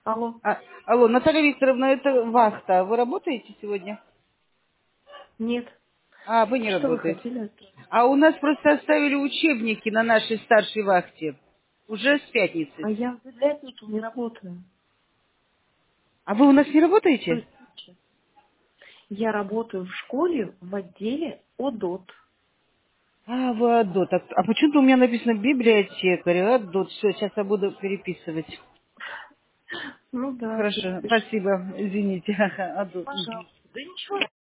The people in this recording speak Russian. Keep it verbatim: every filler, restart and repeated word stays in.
Алло. А, алло, Наталья Викторовна, это вахта. Вы работаете сегодня? Нет. А, вы не Что вы работаете. хотели от нас? А у нас просто оставили учебники на нашей старшей вахте. Уже с А пятницы. я в библиотеке не работаю. А вы у нас не То работаете? есть сейчас я работаю в школе в отделе ОДОТ. А, вы Адот. А, а почему-то у меня написано библиотекарь, Адот. Все, сейчас я буду переписывать. Ну да, Хорошо, перепишите. спасибо. Извините. Адот. Пожалуйста. Да ничего